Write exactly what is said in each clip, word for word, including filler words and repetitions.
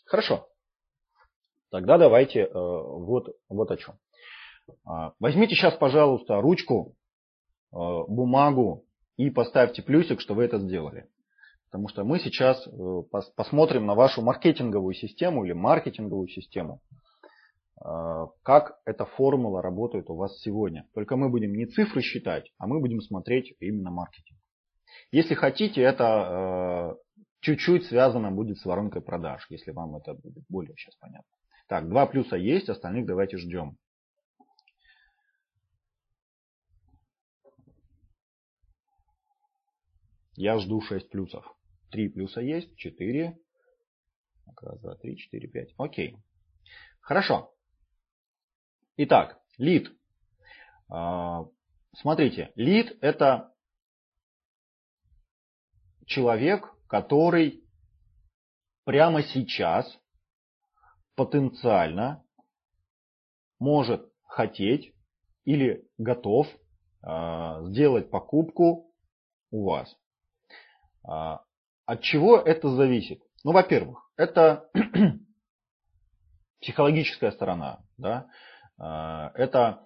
Хорошо. Тогда давайте э, вот, вот о чем. Э, возьмите сейчас, пожалуйста, ручку, э, бумагу и поставьте плюсик, что вы это сделали. Потому что мы сейчас э, пос, посмотрим на вашу маркетинговую систему или маркетинговую систему. Как эта формула работает у вас сегодня. Только мы будем не цифры считать, а мы будем смотреть именно маркетинг. Если хотите, это чуть-чуть связано будет с воронкой продаж, если вам это будет более сейчас понятно. Так, два плюса есть, остальных давайте ждем. Я жду шесть плюсов. три плюса есть, четыре. Раз, два, три, четыре, пять. Окей. Хорошо. Итак, лид. Смотрите, лид это человек, который прямо сейчас потенциально может хотеть или готов сделать покупку у вас. От чего это зависит? Ну, во-первых, это психологическая сторона, да? Это,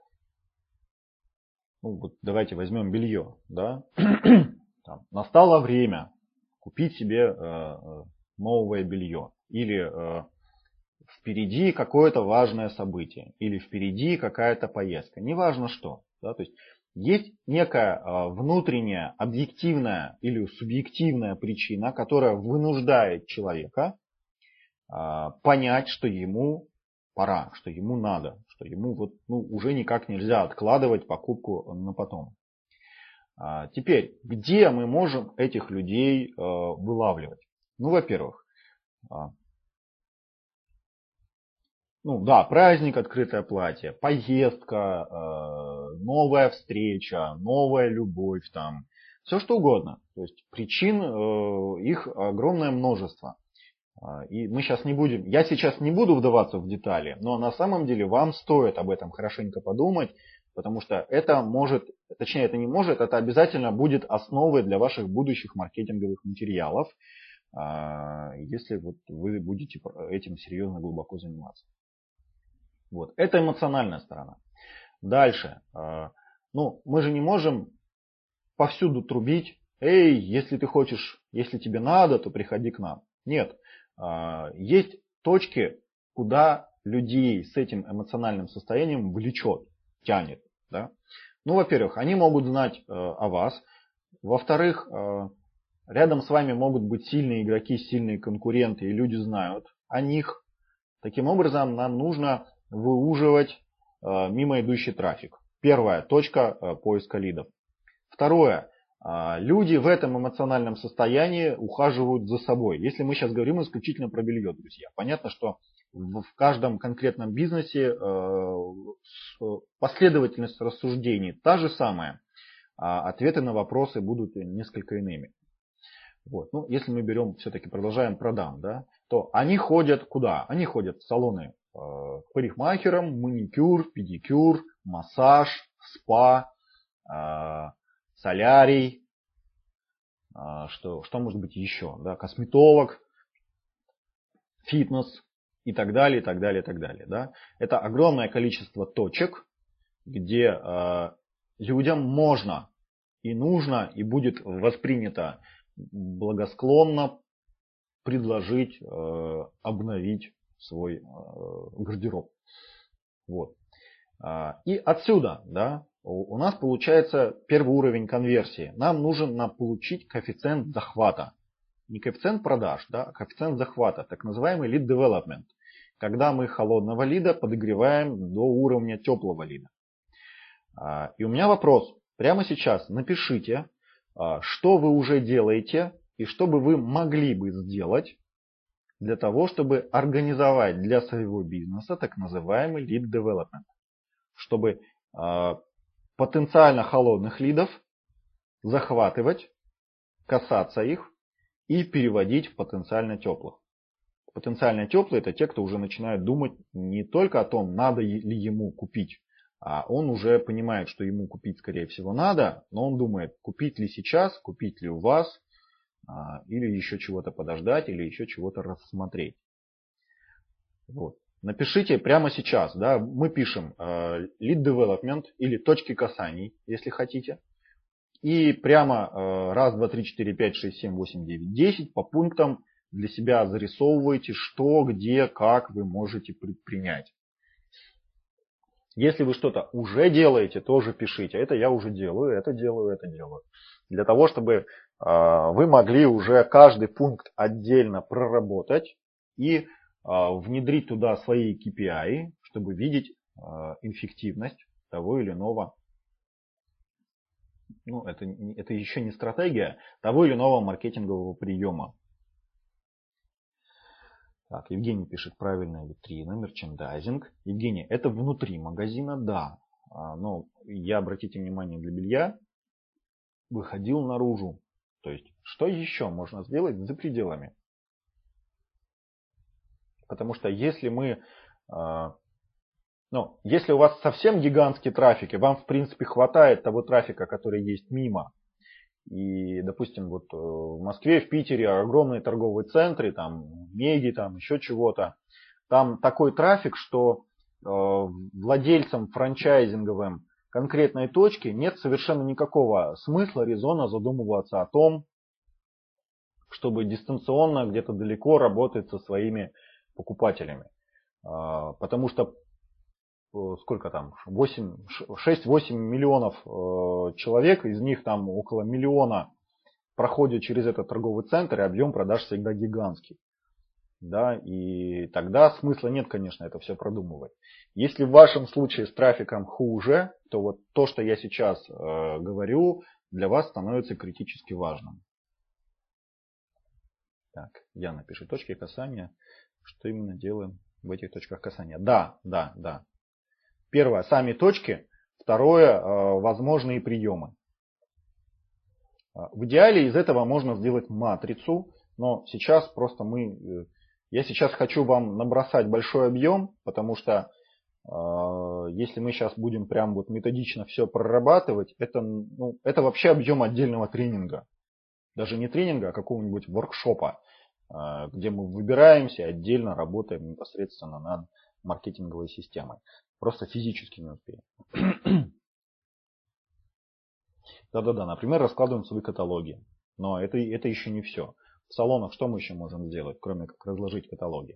ну, вот давайте возьмем белье, да? Там, настало время купить себе э, новое белье, или э, впереди какое-то важное событие, или впереди какая-то поездка, неважно что, да? То есть есть некая э, внутренняя, объективная или субъективная причина, которая вынуждает человека э, понять, что ему пора, что ему надо, что ему вот, ну, уже никак нельзя откладывать покупку на потом. А, теперь, где мы можем этих людей э, вылавливать? Ну, во-первых, э, ну да, праздник, открытое платье, поездка, э, новая встреча, новая любовь, там, все что угодно. То есть причин э, их огромное множество. И мы сейчас не будем, я сейчас не буду вдаваться в детали, но на самом деле вам стоит об этом хорошенько подумать, потому что это может, точнее это не может, это обязательно будет основой для ваших будущих маркетинговых материалов, если вот вы будете этим серьезно глубоко заниматься. Вот. Это эмоциональная сторона. Дальше. Ну, мы же не можем повсюду трубить: эй, если ты хочешь, если тебе надо, то приходи к нам. Нет. Есть точки, куда людей с этим эмоциональным состоянием влечет, тянет. Да? Ну, во-первых, они могут знать о вас. Во-вторых, рядом с вами могут быть сильные игроки, сильные конкуренты, и люди знают о них. Таким образом, нам нужно выуживать мимо идущий трафик. Первая точка поиска лидов. Второе. Люди в этом эмоциональном состоянии ухаживают за собой. Если мы сейчас говорим исключительно про белье, друзья. Понятно, что в каждом конкретном бизнесе последовательность рассуждений та же самая. А ответы на вопросы будут несколько иными. Вот. Ну, если мы берем, все-таки продолжаем продам, да, то они ходят куда? Они ходят в салоны к парикмахерам, маникюр, педикюр, массаж, спа, солярий, что, что может быть еще, да, косметолог, фитнес и так далее, и так далее, и так далее. Да. Это огромное количество точек, где э, людям можно и нужно, и будет воспринято благосклонно предложить э, обновить свой э, гардероб. Вот. И отсюда, да, у нас получается первый уровень конверсии. Нам нужно получить коэффициент захвата. Не коэффициент продаж, да, а коэффициент захвата, так называемый lead development. Когда мы холодного лида подогреваем до уровня теплого лида. И у меня вопрос. Прямо сейчас напишите, что вы уже делаете и что бы вы могли бы сделать для того, чтобы организовать для своего бизнеса так называемый lead development. Чтобы э, потенциально холодных лидов захватывать, касаться их и переводить в потенциально теплых. Потенциально теплые — это те, кто уже начинают думать не только о том, надо ли ему купить, а он уже понимает, что ему купить скорее всего надо, но он думает, купить ли сейчас, купить ли у вас, э, или еще чего-то подождать, или еще чего-то рассмотреть. Вот. Напишите прямо сейчас, да, мы пишем э, lead development или точки касаний, если хотите. И прямо э, раз, два, три, четыре, пять, шесть, семь, восемь, девять, десять по пунктам для себя зарисовывайте, что, где, как вы можете предпринять. Если вы что-то уже делаете, тоже пишите. Это я уже делаю, это делаю, это делаю. Для того, чтобы э, вы могли уже каждый пункт отдельно проработать и внедрить туда свои кей пи ай, чтобы видеть эффективность того или иного, ну это, это еще не стратегия, того или иного маркетингового приема. Так, Евгений пишет, правильная витрина, мерчендайзинг. Евгений, это внутри магазина, да, но я, обратите внимание, для белья выходил наружу. То есть, что еще можно сделать за пределами? Потому что если мы, ну, если у вас совсем гигантский трафик, и вам в принципе хватает того трафика, который есть мимо, и, допустим, вот в Москве, в Питере огромные торговые центры, там, Меги, там, еще чего-то, там такой трафик, что владельцам франчайзинговым конкретной точки нет совершенно никакого смысла, резона задумываться о том, чтобы дистанционно где-то далеко работать со своими покупателями. Потому что сколько там, шесть-восемь миллионов человек, из них там около миллиона проходят через этот торговый центр, и объем продаж всегда гигантский. Да, и тогда смысла нет, конечно, это все продумывать. Если в вашем случае с трафиком хуже, то вот то, что я сейчас говорю, для вас становится критически важным. Так, Яна пишет, точки касания. Что именно делаем в этих точках касания? Да, да, да. Первое, сами точки. Второе, возможные приемы. В идеале из этого можно сделать матрицу, но сейчас просто мы... Я сейчас хочу вам набросать большой объем, потому что если мы сейчас будем прям вот методично все прорабатывать, это, ну, это вообще объем отдельного тренинга. Даже не тренинга, а какого-нибудь воркшопа, где мы выбираемся, отдельно работаем непосредственно над маркетинговой системой. Просто физически не успеем. Да-да-да, например, раскладываем свои каталоги. Но это, это еще не все. В салонах что мы еще можем сделать, кроме как разложить каталоги?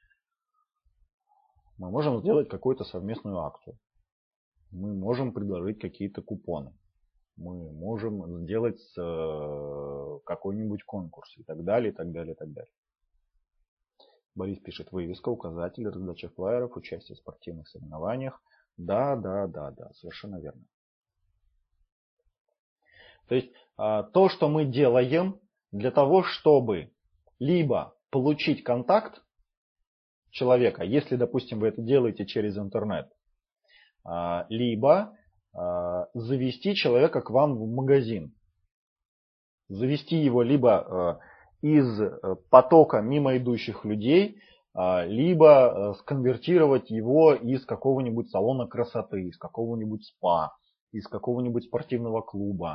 Мы можем сделать какую-то совместную акцию. Мы можем предложить какие-то купоны. Мы можем сделать какой-нибудь конкурс и так далее, и так далее, и так далее. Борис пишет, вывеска, указатели, раздача флаеров, участие в спортивных соревнованиях. Да, да, да, да, совершенно верно. То есть то, что мы делаем для того, чтобы либо получить контакт человека, если, допустим, вы это делаете через интернет, либо завести человека к вам в магазин. Завести его либо из потока мимо идущих людей, либо сконвертировать его из какого-нибудь салона красоты, из какого-нибудь спа, из какого-нибудь спортивного клуба,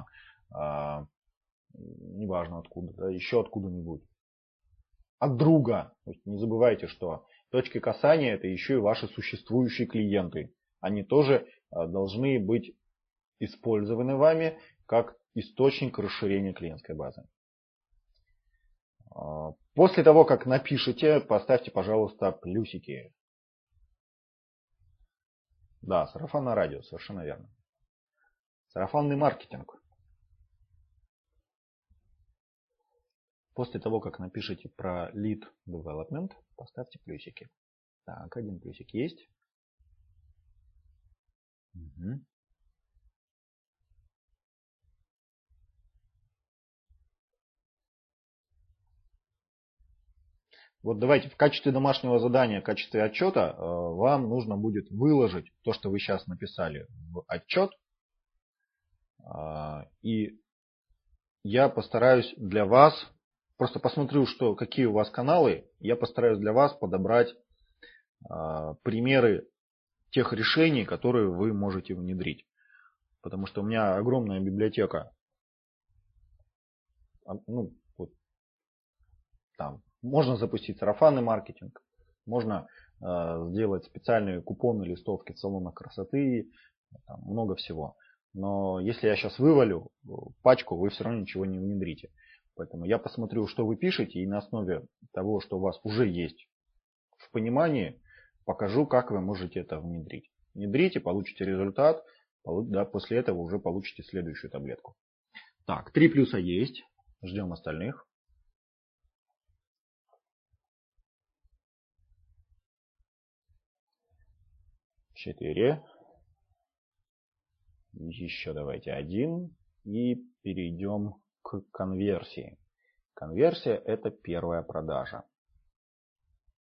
неважно откуда, да, еще откуда-нибудь. От друга. Не забывайте, что точки касания это еще и ваши существующие клиенты. Они тоже должны быть использованы вами как источник расширения клиентской базы. После того, как напишите, поставьте, пожалуйста, плюсики. Да, сарафанное радио, совершенно верно. Сарафанный маркетинг. После того, как напишите про lead development, поставьте плюсики. Так, один плюсик есть. Угу. Вот давайте в качестве домашнего задания, в качестве отчета вам нужно будет выложить то, что вы сейчас написали в отчет. И я постараюсь для вас, просто посмотрю, что, какие у вас каналы, я постараюсь для вас подобрать примеры тех решений, которые вы можете внедрить. Потому что у меня огромная библиотека. Ну, вот, там, можно запустить сарафанный маркетинг, можно сделать специальные купоны, листовки в салонах красоты, там много всего. Но если я сейчас вывалю пачку, вы все равно ничего не внедрите. Поэтому я посмотрю, что вы пишете, и на основе того, что у вас уже есть в понимании, покажу, как вы можете это внедрить. Внедрите, получите результат, да, после этого уже получите следующую таблетку. Так, три плюса есть. Ждем остальных. четыре. Еще давайте один. И перейдем к конверсии. Конверсия — это первая продажа.